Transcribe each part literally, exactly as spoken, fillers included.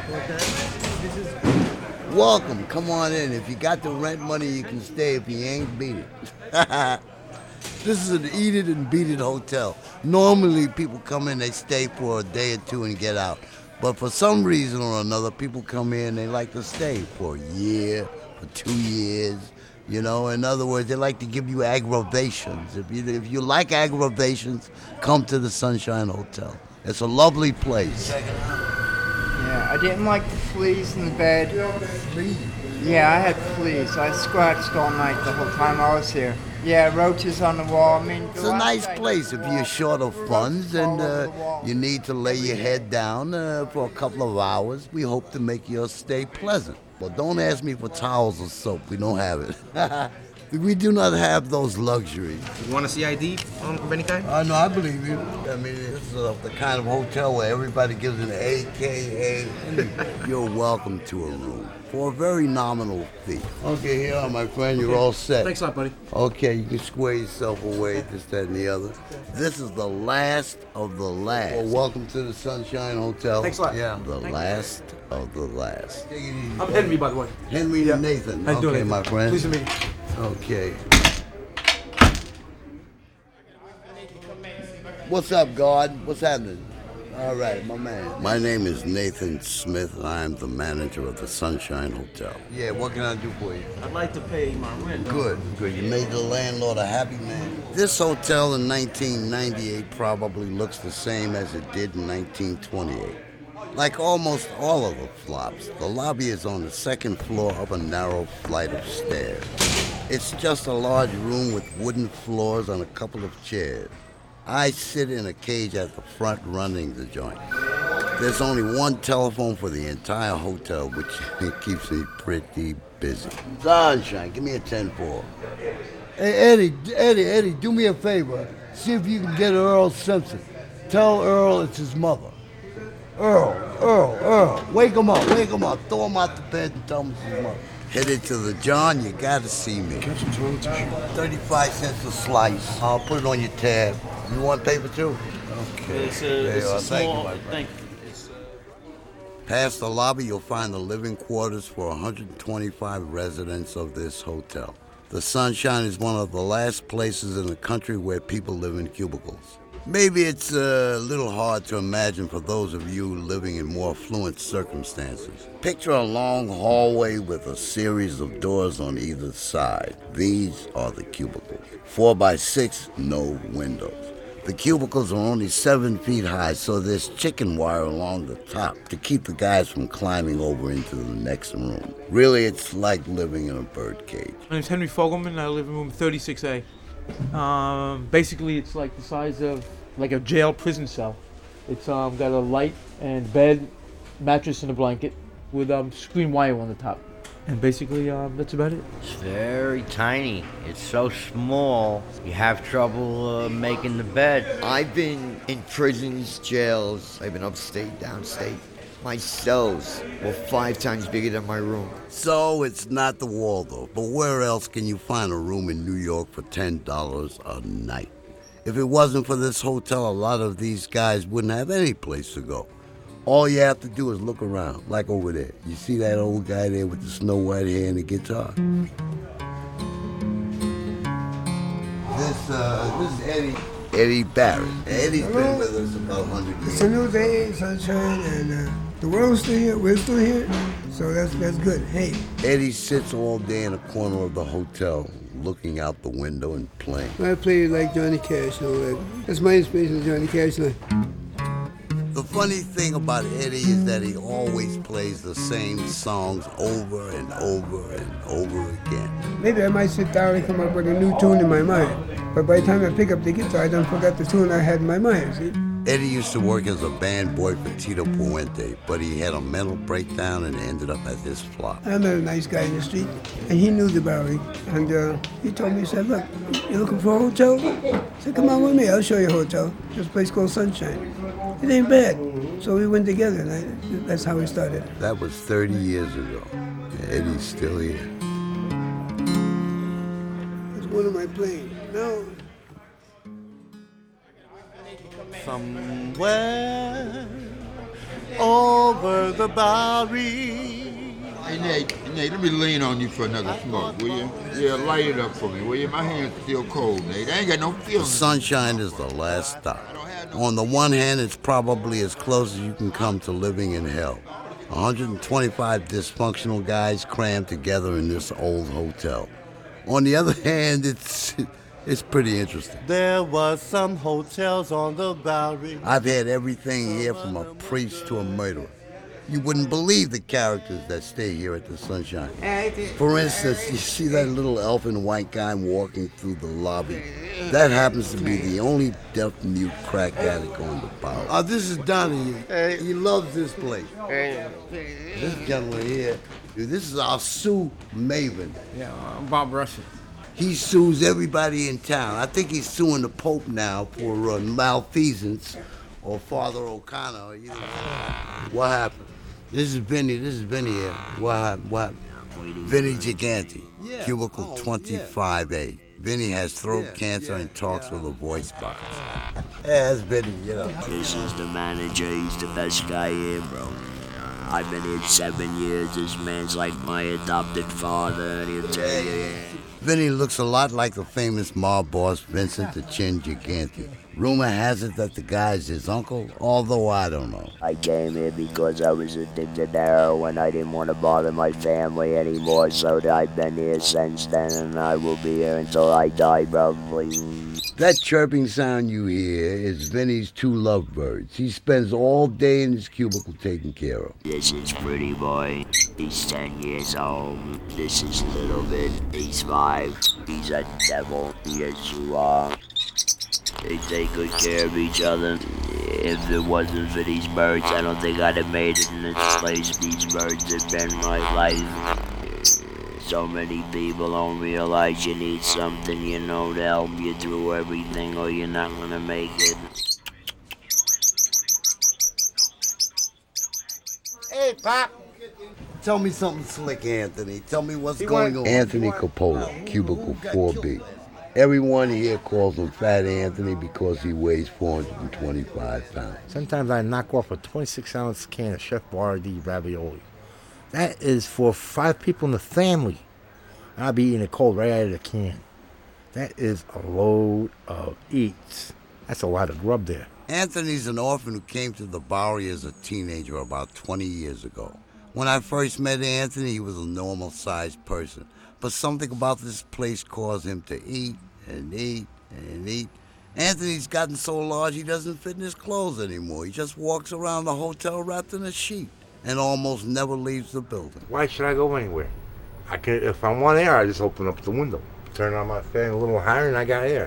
This is welcome. Come on in. If you got the rent money, you can stay. If you ain't, beat it. This is an eat it and beat it hotel. Normally, people come in, they stay for a day or two and get out. But for some reason or another, people come in, they like to stay for a year, for two years. You know, in other words, they like to give you aggravations. If you if you like aggravations, come to the Sunshine Hotel. It's a lovely place. Yeah, I didn't like the fleas in the bed. Fleas? Yeah, I had fleas. I scratched all night the whole time I was here. Yeah, roaches on the wall. I mean, it's a nice place if you're short of funds and uh, you need to lay your head down uh, for a couple of hours. We hope to make your stay pleasant. But don't ask me for towels or soap. We don't have it. We do not have those luxuries. You want to see I D um, of any kind? Uh, no, I believe you. I mean, this is uh, the kind of hotel where everybody gives an A K A. You're welcome to a room for a very nominal fee. Okay, here are my friend. You're all set. Thanks a lot, buddy. Okay, you can square yourself away, this, that, and the other. This is the last of the last. Well, welcome to the Sunshine Hotel. Thanks a lot. Yeah, the Thank last you. Of the last. I'm Henry, by the way. Henry yeah. Nathan. How you okay, doing, Nathan? my friend. Pleased to meet you. Okay. What's up, God? What's happening? All right, my man. My name is Nathan Smith, and I am the manager of the Sunshine Hotel. Yeah, what can I do for you? I'd like to pay my rent. Good, good. You made the landlord a happy man. This hotel in nineteen ninety-eight probably looks the same as it did in nineteen twenty-eight. Like almost all of the flops, the lobby is on the second floor up a narrow flight of stairs. It's just a large room with wooden floors and a couple of chairs. I sit in a cage at the front running the joint. There's only one telephone for the entire hotel, which keeps me pretty busy. Sunshine, give me a ten four. Hey, Eddie, Eddie, Eddie, do me a favor. See if you can get Earl Simpson. Tell Earl it's his mother. Earl, Earl, Earl, wake him up, wake him up. Throw him out the bed and tell him it's his mother. Headed to the John, you gotta see me. Catch some toilet tissue. thirty-five cents a slice. I'll put it on your tab. You want paper too? Okay. It's a, it's a Thank small, you, my friend. thank you. It's, uh... Past the lobby, you'll find the living quarters for one hundred twenty-five residents of this hotel. The Sunshine is one of the last places in the country where people live in cubicles. Maybe it's a little hard to imagine for those of you living in more affluent circumstances. Picture a long hallway with a series of doors on either side. These are the cubicles. Four by six, no windows. The cubicles are only seven feet high, so there's chicken wire along the top to keep the guys from climbing over into the next room. Really, it's like living in a bird cage. My name's Henry Fogelman. I live in room thirty-six A. Um, basically, it's like the size of like a jail prison cell. It's um, got a light and bed, mattress and a blanket with um, screen wire on the top. And basically, um, that's about it. It's very tiny. It's so small, you have trouble uh, making the bed. I've been in prisons, jails. I've been upstate, downstate. My cells were five times bigger than my room. So it's not the Waldorf, but where else can you find a room in New York for ten dollars a night? If it wasn't for this hotel, a lot of these guys wouldn't have any place to go. All you have to do is look around, like over there. You see that old guy there with the snow white hair and the guitar? This, uh, this is Eddie. Eddie Barrett. Eddie's been with us about one hundred years. It's a new day, sunshine, and uh, the world's still here. We're still here, so that's that's good. Hey. Eddie sits all day in a corner of the hotel, looking out the window and playing. I play like Johnny Cash, you know, like, that's my inspiration, Johnny Cash. Like. The funny thing about Eddie is that he always plays the same songs over and over and over again. Maybe I might sit down and come up with a new tune in my mind, but by the time I pick up the guitar, I don't forget the tune I had in my mind, see? Eddie used to work as a band boy for Tito Puente, but he had a mental breakdown and ended up at this flop. I met a nice guy in the street, and he knew the Bowery, and uh, he told me, he said, look, you looking for a hotel? I said, come on with me, I'll show you a hotel. This place called Sunshine. It ain't bad. So we went together, and I, that's how we started. That was thirty years ago. Eddie's still here. That's one of my planes. Now, somewhere over the Bowery. Hey, Nate, Nate, let me lean on you for another smoke, will you? Yeah, light it up for me, will you? My hand's still cold, Nate. I ain't got no The feeling. Sunshine is the last stop. On the one hand, it's probably as close as you can come to living in hell. one hundred twenty-five dysfunctional guys crammed together in this old hotel. On the other hand, it's it's pretty interesting. There was some hotels on the Bowery. I've had everything here from a priest to a murderer. You wouldn't believe the characters that stay here at the Sunshine. For instance, you see that little elfin white guy walking through the lobby. That happens to be the only deaf-mute crack addict on the Bowery. Oh, this is Donnie. He loves this place. This gentleman here, dude, this is our Sue Maven. Yeah, I'm Bob Russell. He sues everybody in town. I think he's suing the Pope now for uh, malfeasance or Father O'Connor. You know. What happened? This is Vinny. This is Vinny here. What happened? What happened? Vinny Gigante, cubicle twenty-five A. Vinny has throat cancer and talks with a voice box. Yeah, that's Vinny, you know. This is the manager. He's the best guy here, bro. I've been here seven years. This man's like my adopted father, and he'll tell you. Vinny looks a lot like the famous mob boss Vincent the Chin Gigante. Rumor has it that the guy's his uncle, although I don't know. I came here because I was addicted to heroin. I didn't want to bother my family anymore, so I've been here since then, and I will be here until I die, probably. That chirping sound you hear is Vinny's two lovebirds. He spends all day in his cubicle taking care of. This is Pretty Boy. He's ten years old. This is Little Bit. He's five. He's a devil. Yes, you are. They take good care of each other. If it wasn't for these birds, I don't think I'd have made it in this place. These birds have been my life. So many people don't realize you need something, you know, to help you through everything, or you're not gonna make it. Hey, Pop. Tell me something slick, Anthony. Tell me what's going on. Anthony Coppola, cubicle four B. Everyone here calls him Fat Anthony because he weighs four hundred twenty-five pounds. Sometimes I knock off a twenty-six ounce can of Chef Boyardee ravioli. That is for five people in the family. I'll be eating it cold right out of the can. That is a load of eats. That's a lot of grub there. Anthony's an orphan who came to the Bowery as a teenager about twenty years ago. When I first met Anthony, he was a normal-sized person. But something about this place caused him to eat and eat and eat. Anthony's gotten so large he doesn't fit in his clothes anymore. He just walks around the hotel wrapped in a sheet and almost never leaves the building. Why should I go anywhere? I can, if I want air, I just open up the window, turn on my fan a little higher, and I got air.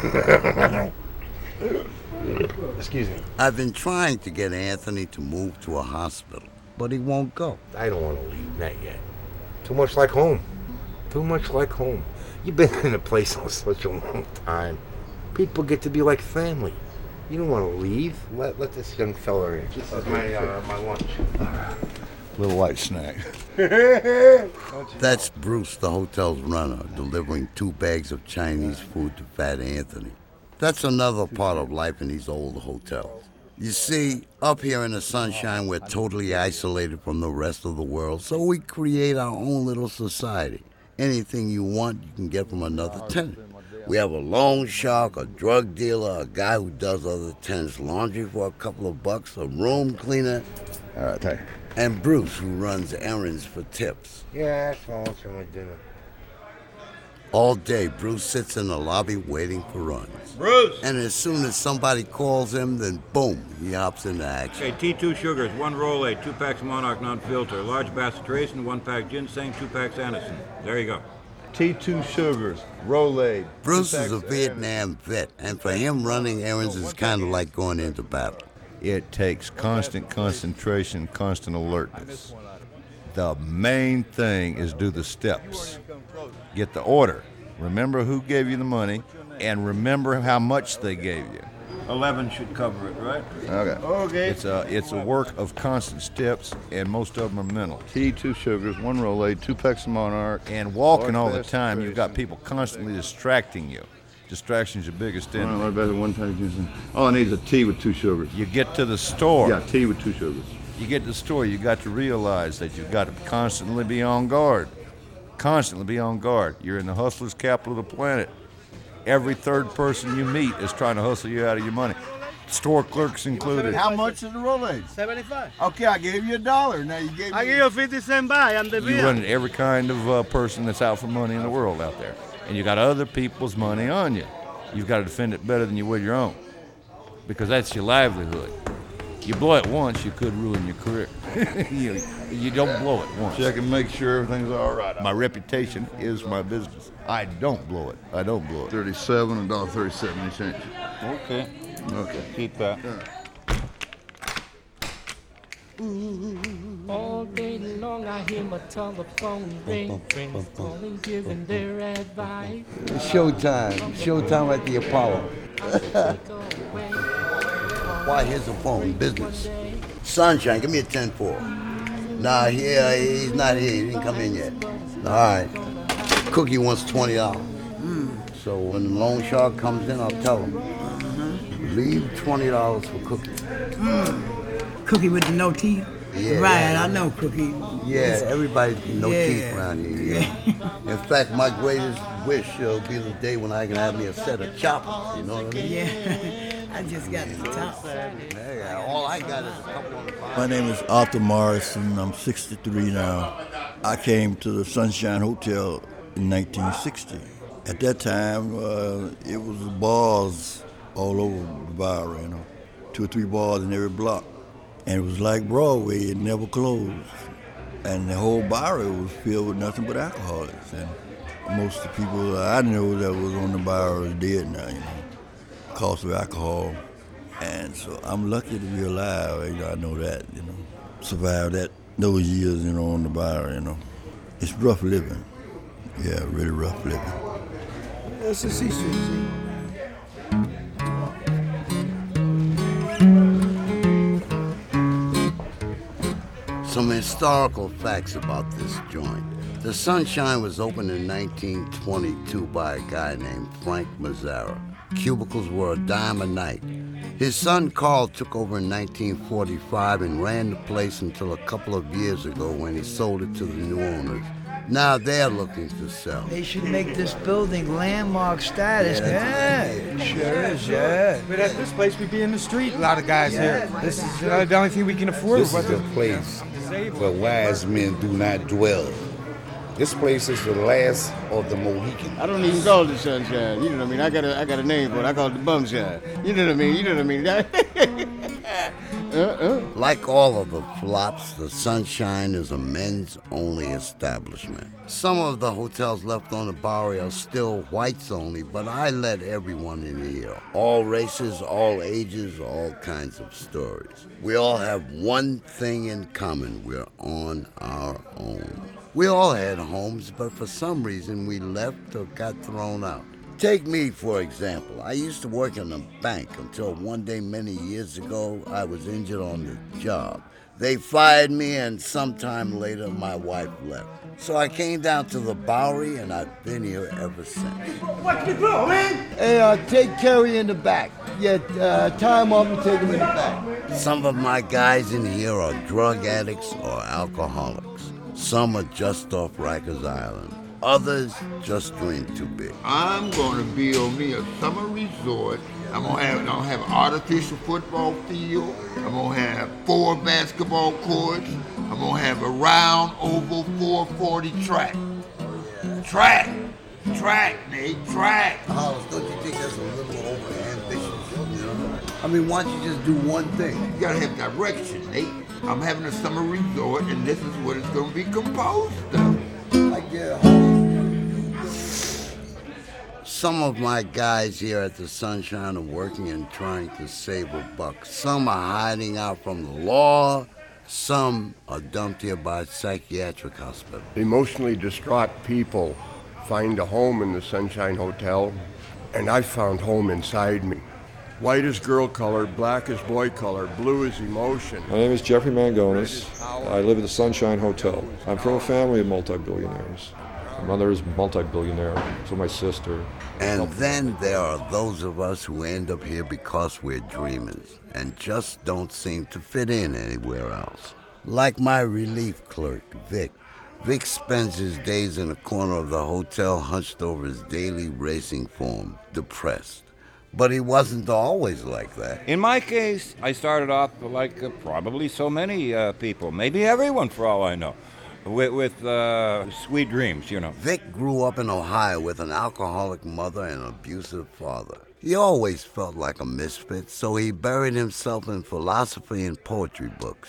Excuse me. I've been trying to get Anthony to move to a hospital, but he won't go. I don't want to leave, not yet. Too much like home. Too much like home. You've been in a place for such a long time. People get to be like family. You don't want to leave. Let let this young fella in. This is my uh, my lunch. Little white snack. That's Bruce, the hotel's runner, delivering two bags of Chinese food to Fat Anthony. That's another part of life in these old hotels. You see, up here in the Sunshine, we're totally isolated from the rest of the world, so we create our own little society. Anything you want, you can get from another tenant. We have a loan shark, a drug dealer, a guy who does other tenants' laundry for a couple of bucks, a room cleaner. All right, thank you. And Bruce, who runs errands for tips. Yeah, that's all. That's my dinner. All day, Bruce sits in the lobby waiting for runs. Bruce! And as soon as somebody calls him, then boom, he hops into action. Okay, T two sugars, one Rolade, two packs Monarch non-filter, large Bacitracin, one pack ginseng, two packs Anacin. There you go. T two sugars, Rolade. Bruce is a Vietnam vet, and for him, running errands is kind of like going into battle. It takes constant concentration, constant alertness. The main thing is do the steps. Get the order. Remember who gave you the money, and remember how much they gave you. Eleven should cover it, right? Okay. Okay. It's a it's a work of constant steps, and most of them are mental. T two sugars, one Rolade, two packs of Monarch. And walking all the time, you've got people constantly distracting you. Distraction's your biggest enemy. One, one pack of ginseng. All I need is a tea with two sugars. You get to the store. Yeah, tea with two sugars. You get to the store, you got to realize that you've got to constantly be on guard. Constantly be on guard. You're in the hustler's capital of the planet. Every third person you meet is trying to hustle you out of your money. Store clerks included. How much is the Rolex? seventy-five. Okay, I gave you a dollar. Now you gave me. I give you fifty cent buy. I'm the You run every kind of uh, person that's out for money in the world out there. And you got other people's money on you. You've got to defend it better than you would your own. Because that's your livelihood. You blow it once, you could ruin your career. you, you don't blow it once. Check and make sure everything's all right. My reputation is my business. I don't blow it. I don't blow it. Thirty-seven, a dollar thirty-seven cents. Okay. Okay. Keep that. All day long I hear my telephone ring, friends calling, giving their advice. It's showtime. Showtime at the Apollo. Why, here's the phone. Business. Sunshine, give me a ten four. Nah, he, uh, he's not here. He didn't come in yet. All right. Cookie wants twenty dollars. Mm. So when the loan shark comes in, I'll tell him. Mm-hmm. Leave twenty dollars for Cookie. Mm. Cookie with the no teeth? Yeah, right, yeah. I know Cookie. Yeah, everybody no yeah. teeth around here. Yeah. In fact, my greatest wish will be the day when I can have me a set of choppers. You know what I mean? Yeah, I just got the top. Yeah, all I got is a couple of the My name is Arthur Morrison. I'm sixty-three now. I came to the Sunshine Hotel in nineteen sixty. At that time, uh, it was bars all over the bar, you know, two or three bars in every block. And it was like Broadway, it never closed. And the whole bar was filled with nothing but alcoholics. And most of the people I know that was on the bar is dead now, you know, because of alcohol. And so I'm lucky to be alive, you know, I know that, you know. Survived that those years, you know, on the bar, you know. It's rough living. Yeah, really rough living. That's a C C C. Some historical facts about this joint. The Sunshine was opened in nineteen twenty-two by a guy named Frank Mazzara. Cubicles were a dime a night. His son Carl took over in nineteen forty-five and ran the place until a couple of years ago when he sold it to the new owners. Now they're looking to sell. They should make this building landmark status. Yeah, Yeah, sure is, yeah. But at this place, we'd be in the street, a lot of guys Yeah. here. This is uh, the only thing we can afford. This but is a the- place I'm disabled. where wise men do not dwell. This place is the last of the Mohicans. I don't even call it the Sunshine. You know what I mean? I got a I got a name for it. I call it the Bumshine. You know what I mean? You know what I mean? uh-uh. Like all of the flops, the Sunshine is a men's-only establishment. Some of the hotels left on the Bowery are still whites only, but I let everyone in here. All races, all ages, all kinds of stories. We all have one thing in common. We're on our own. We all had homes, but for some reason we left or got thrown out. Take me, for example. I used to work in a bank until one day many years ago I was injured on the job. They fired me, and sometime later my wife left. So I came down to the Bowery, and I've been here ever since. Watch me blow, man. Hey, uh, take Kerry in the back. Yeah, uh, tie him up and take him in the back. Some of my guys in here are drug addicts or alcoholics. Some are just off Rikers Island. Others just dream too big. I'm gonna build me a summer resort. I'm gonna have, I'm gonna have an artificial football field. I'm gonna have four basketball courts. I'm gonna have a round oval four forty track. Track, track, Nate, track. Hollis, don't you think that's a little over ambitious? You know? I mean, why don't you just do one thing? You gotta have direction, Nate. I'm having a summer resort, and this is what it's gonna be composed of. I get Some of my guys here at the Sunshine are working and trying to save a buck. Some are hiding out from the law. Some are dumped here by a psychiatric hospital. Emotionally distraught people find a home in the Sunshine Hotel, and I found home inside me. White is girl color, black is boy color, blue is emotion. My name is Jeffrey Mangonis. I live at the Sunshine Hotel. I'm from a family of multi-billionaires. My mother is multi-billionaire, so my sister. And then there are those of us who end up here because we're dreamers and just don't seem to fit in anywhere else. Like my relief clerk, Vic. Vic spends his days in a corner of the hotel hunched over his daily racing form, depressed. But he wasn't always like that. In my case, I started off like uh, probably so many uh, people, maybe everyone for all I know, with, with uh, sweet dreams, you know. Vic grew up in Ohio with an alcoholic mother and an abusive father. He always felt like a misfit, so he buried himself in philosophy and poetry books.